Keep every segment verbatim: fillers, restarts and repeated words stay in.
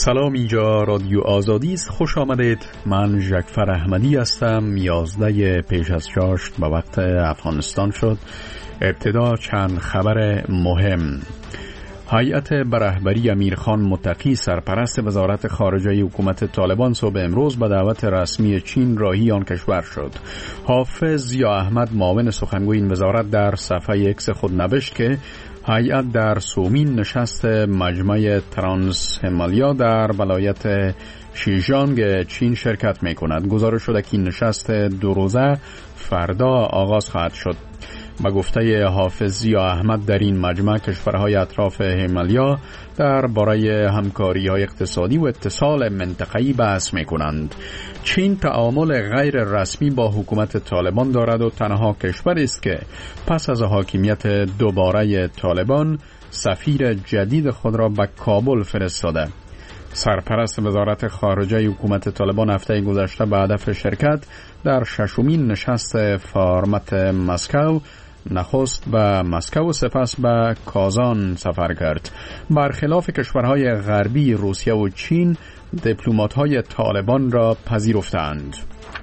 سلام، اینجا رادیو آزادی است. خوش آمدید. من ژکفر احمدی هستم. یازده پیش از چاشت به وقت افغانستان شد. ابتدا چند خبر مهم. هیئت به رهبری امیرخان متقی سرپرست وزارت خارجه حکومت طالبان صبح امروز به دعوت رسمی چین راهی آن کشور شد. حافظ ضیا احمد معاون سخنگوی این وزارت در صفحه اکس خود نوشت که هیئت در سومین نشست مجمع ترانس همالیا در ولایت شیجانگ چین شرکت می کند. گزارش شده که این نشست دو روزه فردا آغاز خواهد شد. با گفته حافظ ضیا احمد در این مجمع کشورهای اطراف همالیا در باره همکاری‌های اقتصادی و اتصال منطقه‌ای بحث می‌کنند. چین تعامل غیر رسمی با حکومت طالبان دارد و تنها کشوری است که پس از حاکمیت دوباره طالبان سفیر جدید خود را به کابل فرستاده. سرپرست وزارت خارجه حکومت طالبان هفته گذشته به هدف شرکت در ششمین نشست فارمت مسکو نخست به مسکو و سپس به کازان سفر کرد. برخلاف کشورهای غربی، روسیه و چین دیپلمات‌های طالبان را پذیرفتند.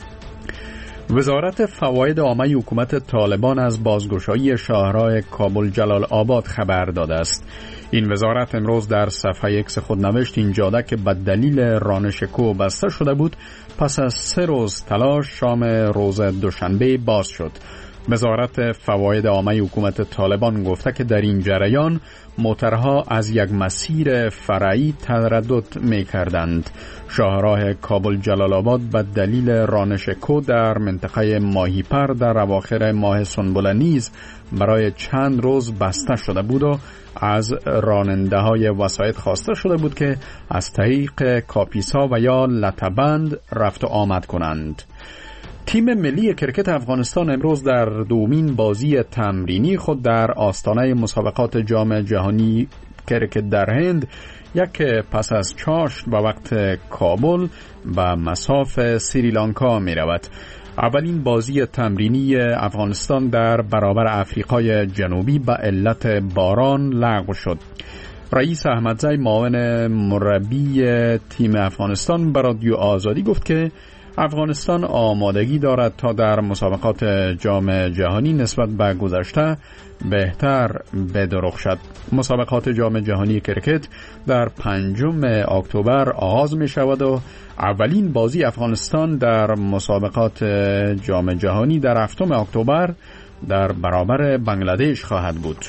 وزارت فواید عامه حکومت طالبان از بازگشایی شاهراه کابل جلال آباد خبر داده است. این وزارت امروز در صفحه اکس خود نوشت این جاده که به دلیل رانش کوه بسته شده بود پس از سه روز تلاش شام روز دوشنبه باز شد. وزارت فواید عامه حکومت طالبان گفته که در این جریان موترها از یک مسیر فرعی تردد می کردند. شاهراه کابل جلال آباد به دلیل رانش کوه در منطقه ماهیپر در اواخر ماه سنبله نیز برای چند روز بسته شده بود و از راننده های وسایط خواسته شده بود که از طریق کاپیسا و یا لطه‌بند رفت و آمد کنند. تیم ملی کرکت افغانستان امروز در دومین بازی تمرینی خود در آستانه مسابقات جام جهانی کرکت در هند یک پس از چاشت به وقت کابل به مصاف سریلانکا می رود. اولین بازی تمرینی افغانستان در برابر افریقای جنوبی به علت باران لغو شد. رئیس احمدزی معاون مربی تیم افغانستان به رادیو آزادی گفت که افغانستان آمادگی دارد تا در مسابقات جام جهانی نسبت به گذشته بهتر بدرخشد. مسابقات جام جهانی کرکت در پنجم اکتبر آغاز می شود و اولین بازی افغانستان در مسابقات جام جهانی در هفتم اکتبر در برابر بنگلادش خواهد بود.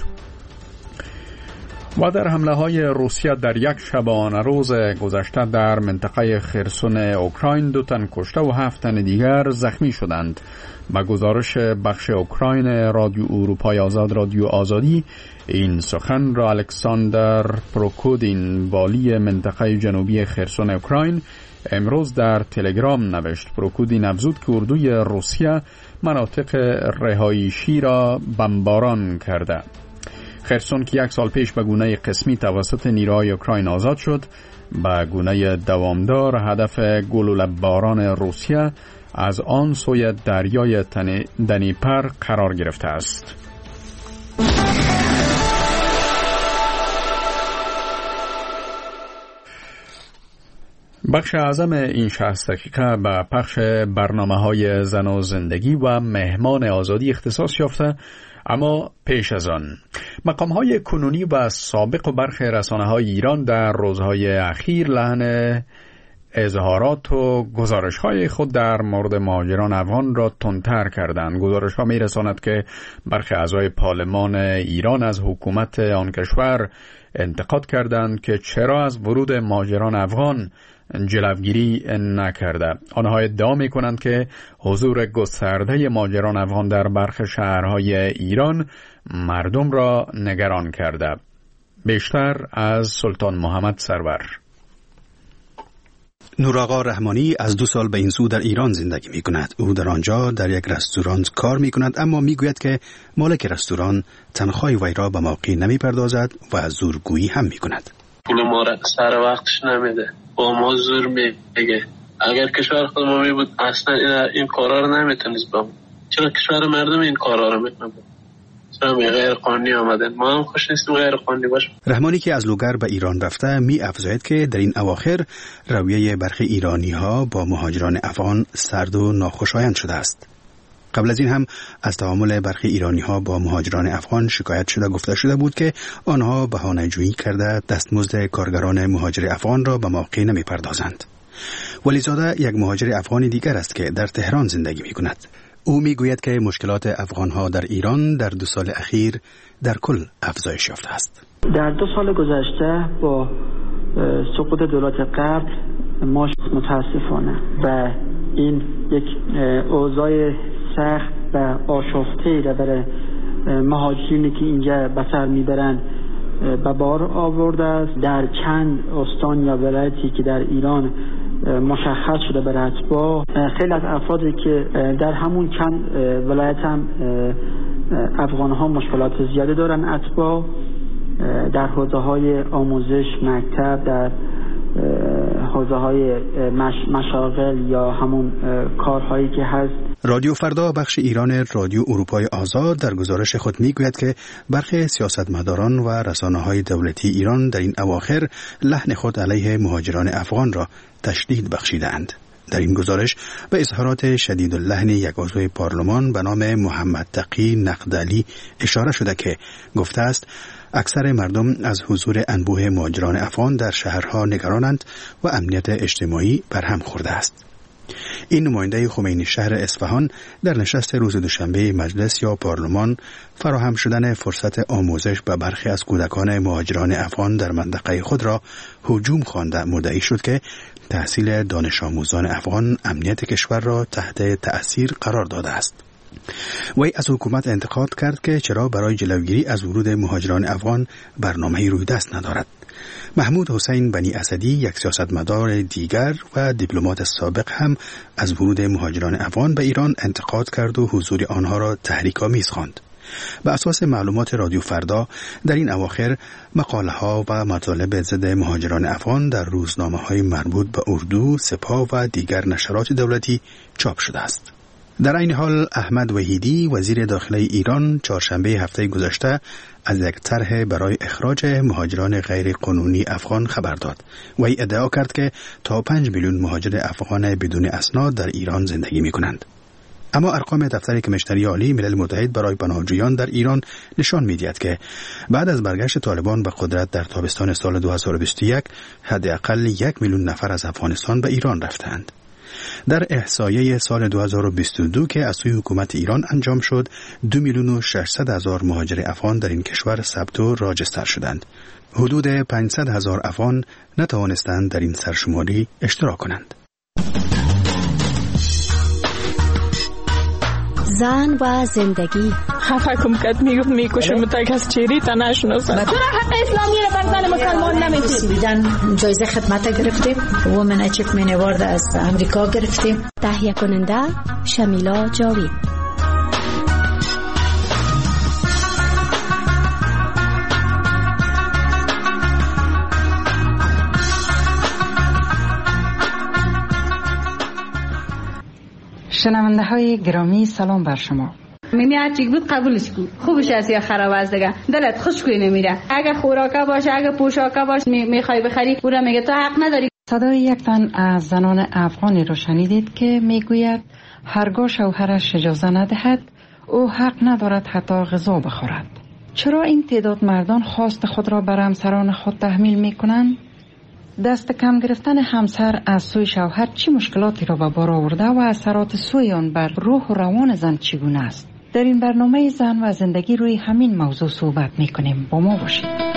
و در حمله های روسیه در یک شبانه روز گذشته در منطقه خرسون اوکراین دو تن کشته و هفت تن دیگر زخمی شدند. با گزارش بخش اوکراین رادیو اروپای آزاد رادیو آزادی، این سخن را الکساندر پروکودین والی منطقه جنوبی خرسون اوکراین امروز در تلگرام نوشت. پروکودین افزود که اردوی روسیه مناطق رهایشی را بمباران کرده. خرسون که یک سال پیش به گونه قسمی توسط نیروهای اوکراین آزاد شد، به گونه دوامدار هدف گلوله باران روسیه از آن سوی دریای دنیپر قرار گرفته است. بخش اعظم این شصت دقیقه به پخش برنامه‌های زن و زندگی و مهمان آزادی اختصاص یافته، اما پیش از آن مقام‌های کنونی و سابق و برخی رسانه‌های ایران در روزهای اخیر لحن اظهارات و گزارش‌های خود در مورد مهاجران افغان را تندتر کردند. گزارش‌ها می‌رساند که برخی اعضای پارلمان ایران از حکومت آن کشور انتقاد کردند که چرا از ورود مهاجران افغان جلوگیری نکرده. آنها ادعا می‌کنند که حضور گسترده مهاجران افغان در برخی شهرهای ایران مردم را نگران کرده. بیشتر از سلطان محمد سرور. نوراغا رحمانی از دو سال به این سو در ایران زندگی می کند. او در آنجا در یک رستوران کار می کند، اما می گوید که مالک رستوران تنخواه وی را به موقع نمی پردازد و از زورگویی هم می کند. پول ما را سر وقتش نمیده، با ما زور میگه. اگر کشور خود ما می بود اصلا این, این کارا رو نمیتونست با. چرا کشور مردم این کارا رو میکنه؟ همه غیر قانونی آمدن. ما هم خوش نیستیم غیر قانونی باشه. رحمانی که از لوگر به ایران رفته می افزاید که در این اواخر رویه برخی ایرانی ها با مهاجران افغان سرد و ناخوشایند شده است. قبل از این هم از تعامل برخی ایرانی ها با مهاجران افغان شکایت شده گفته شده بود که آنها بهانه‌جویی کرده دستمزد کارگران مهاجر افغان را به موقع نمی پردازند. ولیزاده یک مهاجر افغانی دیگر است که در تهران زندگی می کند. او می گوید که مشکلات افغان ها در ایران در دو سال اخیر در کل افزایش یافته است. در دو سال گذشته با سقوط دولت قبل ما متاسفانه و این یک اوضاع سخت و آشفته را برای مهاجرینی که اینجا به سر میبرند به بار آورده است. در چند استان یا ولایتی که در ایران مشخص شده برای اتباع، خیلی از افرادی که در همون چند ولایت هم افغان ها مشکلات زیاده دارن، اتباع در حوزه های آموزش، مکتب، در حوزه های مش... مشاغل یا همون کارهایی که هست. رادیو فردا بخش ایران رادیو اروپای آزاد در گزارش خود میگوید که برخی سیاستمداران و رسانه‌های دولتی ایران در این اواخر لحن خود علیه مهاجران افغان را تشدید بخشیدند. در این گزارش به اظهارات شدید اللحن یک عضو پارلمان به نام محمد تقی نقدعلی اشاره شده که گفته است اکثر مردم از حضور انبوه مهاجران افغان در شهرها نگرانند و امنیت اجتماعی برهم خورده است. این نماینده خمینی شهر اصفهان در نشست روز دوشنبه مجلس یا پارلمان فراهم شدن فرصت آموزش به برخی از کودکان مهاجران افغان در منطقه خود را هجوم خوانده مدعی شد که تحصیل دانش آموزان افغان امنیت کشور را تحت تأثیر قرار داده است. وی از حکومت انتقاد کرد که چرا برای جلوگیری از ورود مهاجران افغان برنامه‌ای روی دست ندارد. محمود حسین بنی اسدی، یک سیاستمدار دیگر و دیپلمات سابق، هم از ورود مهاجران افغان به ایران انتقاد کرد و حضور آنها را تحریک‌آمیز خواند. به اساس معلومات رادیو فردا در این اواخر مقاله ها و مطالب ضد مهاجران افغان در روزنامه‌های مربوط به اردو، سپاه و دیگر نشرات دولتی چاپ شده است. در این حال احمد وحیدی وزیر داخلی ایران چهارشنبه هفته گذشته از یک طرح برای اخراج مهاجران غیر قانونی افغان خبر داد. وی ادعا کرد که تا پنج میلیون مهاجر افغان بدون اسناد در ایران زندگی می کنند. اما ارقام دفتر کمیشنری عالی ملل متحد برای پناهجویان در ایران نشان می‌دهد که بعد از برگشت طالبان به قدرت در تابستان سال دو هزار و بیست و یک حداقل یک میلیون نفر از افغانستان به ایران رفتند. در احصایه سال دو هزار و بیست و دو که از سوی حکومت ایران انجام شد، دو میلیون و ششصد هزار مهاجر افغان در این کشور ثبت و راجستر شدند. حدود پانصد هزار افغان نتوانستند در این سرشماری اشتراک کنند. زن و زندگی. خفه کم کد میگفت میکشم تک از چیری تا نشناسم. چرا حق اسلامی رو بر زن مسلمان نمیدید؟ بیدن جایزه خدمت گرفتیم، وومن اچیومنت اوارد از امریکا گرفتیم. تهیه کننده شمیلا جاوید. شنونده های گرامی سلام بر شما. میمی هرچی بود قبولش کن، خوبش از یا خراب از دیگه دلت خوشگوی نمیره. اگه خوراکا باشه، اگه پوشاکا باشه میخوای بخری، اون میگه تو حق نداری. صدای یک تن از زنان افغانی رو شنیدید که میگوید هرگاه شوهرش اجازه ندهد او حق ندارد حتی غذا بخورد. چرا این تعداد مردان خواست خود را بر همسران خود تحمیل میکنند؟ دست کم گرفتن همسر از سوی شوهر چه مشکلاتی را به بار آورده و اثرات سوی آن بر روح و روان زن چگونه است؟ در این برنامه زن و زندگی روی همین موضوع صحبت میکنیم. با ما باشید.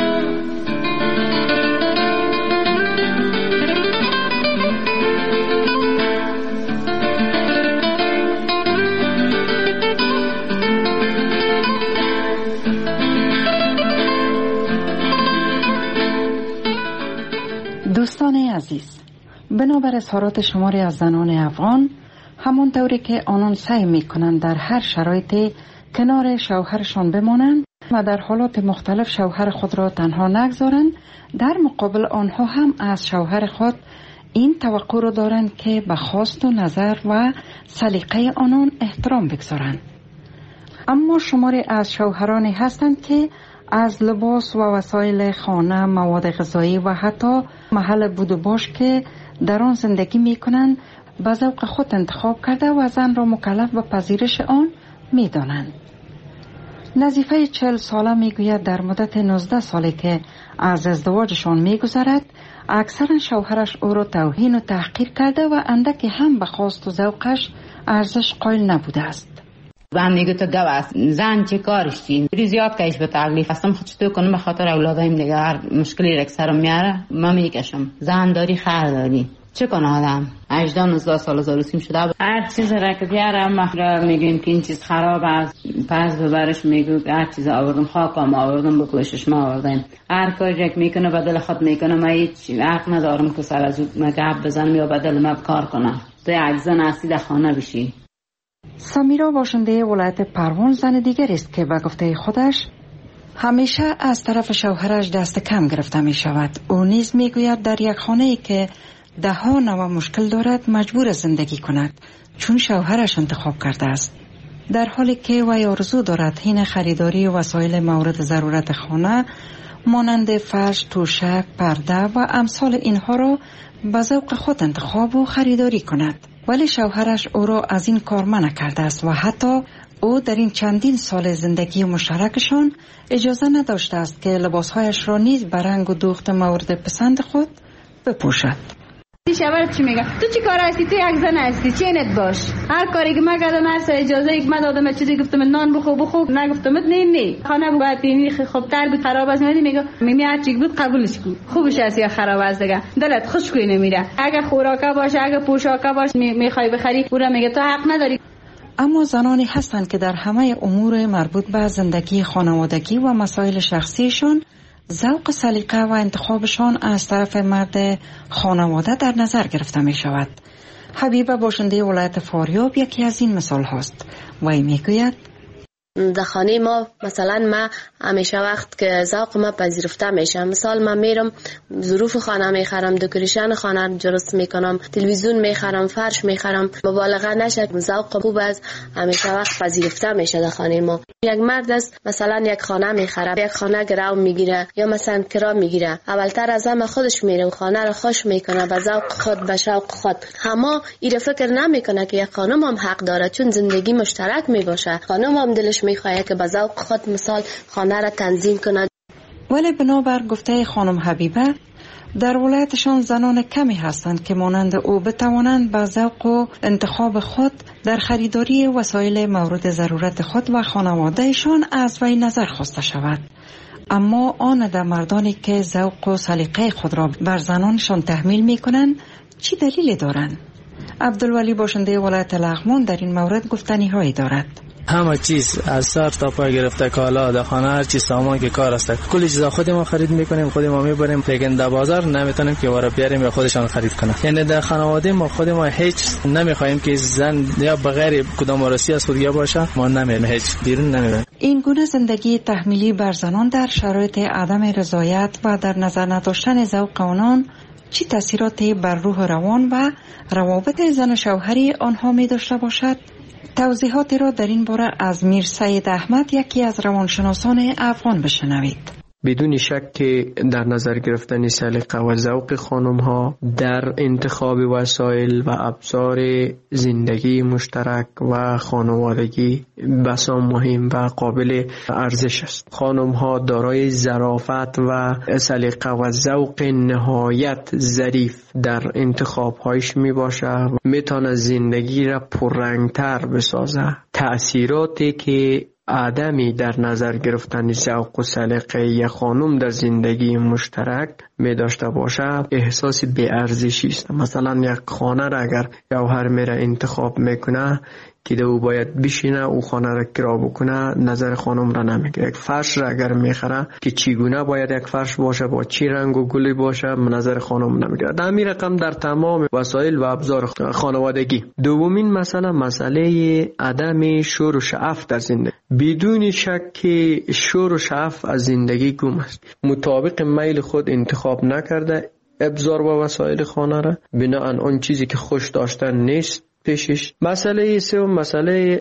دوستان عزیز، بنابر اظهارات شماری از زنان افغان، همون طوری که آنان سعی میکنند در هر شرایطی کنار شوهرشان بمانند و در حالات مختلف شوهر خود را تنها نگذارند، در مقابل آنها هم از شوهر خود این توقع را دارند که به خواست و نظر و سلیقه آنان احترام بگذارند. اما شماری از شوهرانی هستند که از لباس و وسایل خانه، مواد غذایی و حتی محل بود و باش که در آن زندگی می کنند به ذوق خود انتخاب کرده و زن را مکلف به پذیرش آن می دانند. نظیفه چهل ساله می گوید در مدت نوزده سالی که از ازدواجشان می گذرد اکثرا شوهرش او را توهین و تحقیر کرده و اندکی هم به خواست و ذوقش ارزش قائل نبوده است. و هم میگه تو گو است زن چه کارش چی ری زیاد کهش به تکلیف هستم خود چطور کنم به خاطر اولادایم دیگه هر مشکلی رک سرم میاره من میکشم زن داری خر داری چه کنه آدم هجده نوزده سال زالوسیم شده هر چیز را که بیارم ما میگیم که این چیز خراب است پس ببرش میگو هر چیز آوردم خاکم آوردم بکلشش ما آوردم هر کاری رک میکنه بدل خود میکنه ما هیچ حق ندارم که سر از او مگب بزنم یا بدل ما کار کنم تو یک زن اصلی در خانه بشی. سمیرا باشنده ولایت پروان زن دیگر است که به گفته خودش همیشه از طرف شوهرش دست کم گرفته می شود. او نیز می گوید در یک خانه ای که ده ها نوع مشکل دارد مجبور زندگی کند چون شوهرش انتخاب کرده است. در حالی که وی آرزو دارد حین خریداری وسایل مورد ضرورت خانه مانند فرش، توشک، پرده و امثال اینها را به ذوق خود انتخاب و خریداری کند. ولی شوهرش او را از این کار منع کرده است و حتی او در این چندین سال زندگی مشترکشان اجازه نداشته است که لباسهایش را نیز به رنگ و دوخت مورد پسند خود بپوشد. شوهرت چی میگه؟ تو چی کار هستی؟ تو یک زن هستی، چینت باش. هر کاری که من کردم هر سر اجازه یک من دادم چیزی گفتم نان بخو بخو نگفتم نه نه خانه باید اینی خوب تر بود خراب است میگه میگه میمی هر چی بود قبولش کن خوبش است یا خراب است دیگه دلت خوش کوی نمیره اگه خوراکا باشه اگه پوشاکا باشه میخوای بخری او را میگه تو حق نداری. اما زنانی هستند که در همه امور مربوط به زندگی خانوادگی و مسائل شخصیشون ذوق سلیقه و انتخابشان از طرف مرد خانواده در نظر گرفته می شود. حبیبه باشنده ولایت فاریاب یکی از این مثال هست. وی می گوید در خانه ما مثلا ما همیشه وقت که ذوق ما پذیرفته میشه مثال من میرم ظروف خانه میخرم دکوریشن خانه درست میکنم تلویزیون میخرم فرش میخرم مبالغه نشه ذوق خوب است همیشه وقت پذیرفته میشه در خانه ما. یک مرد است مثلا یک خانه میخره یک خانه گرو میگیره یا مثلا کرا میگیره اولتر از همه خودش میره و خانه رو خوش میکنه به ذوق خود به شوق خود اما این فکر نمیکنه که یک خانم هم حق داره چون زندگی مشترک میباشه خانم هم دلش میخواد که به ذوق خود مثال خانه را تنظیم کند. ولی بنابر گفته خانم حبیبه در ولایتشان زنان کمی هستند که مانند او بتوانند به ذوق و انتخاب خود در خریداری وسایل مورد ضرورت خود و خانوادهشان از وی نظر خواسته شود. اما آن در مردانی که ذوق و سلیقه خود را بر زنانشان تحمیل می کنند چی دلیلی دارند؟ عبدالولی باشنده ولایت لغمان در این مورد گفتنی هایی دارد. همه چیز از سر تا پای گرفته کالا در خانه هر چیز سامان که کار است کلی چیزا خود ما خرید میکنیم خود ما میبریم لیکن در بازار نمیتونیم که وارا بیاریم یا خودشان خرید کنه. یعنی در خانواده ما خود ما هیچ نمیخوایم که زن یا بغیر کدام وارسی از خودیا باشه ما نمیریم هیچ بیرون نمیریم. این گونه زندگی تحمیلی بر زنان در شرایط عدم رضایت و در نظر نداشتن ذوق آنان چی تاثیراتی بر روح روان و روابط زن و شوهری آنها می داشته باشد؟ توضیحاتی را در این باره از میر سید احمد یکی از روانشناسان افغان بشنوید. بدون شک که در نظر گرفتن سلیقه و ذوق خانم ها در انتخاب وسایل و ابزار زندگی مشترک و خانوادگی بسا مهم و قابل ارزش است. خانم ها دارای ظرافت و سلیقه و ذوق نهایت ظریف در انتخاب هایش می باشه و می تونه زندگی را پررنگتر بسازه. تأثیراتی که آدمی در نظر گرفتن ذوق و سلیقه یک خانم در زندگی مشترک می داشته باشه احساس بی ارزشی است. مثلا یک خانه را اگر شوهر میره انتخاب میکنه که دو باید بشینه او خانه را کرا بکنه نظر خانم را نمیگیره. یک فرش را اگر میخره که چگونه باید یک فرش باشه با چی رنگ و گلی باشه نظر خانم نمیگیره. در همین رقم در تمام وسایل و ابزار خانوادگی. دومین مسئله مسئله عدم شور و شعف در زندگی. بدون شک که شور و شعف از زندگی گم است. مطابق میل خود انتخاب نکرده ابزار و وسایل خانه را بناهن آن چیزی که خوش داشتن نیست پیشش. مسئله سوم مسئله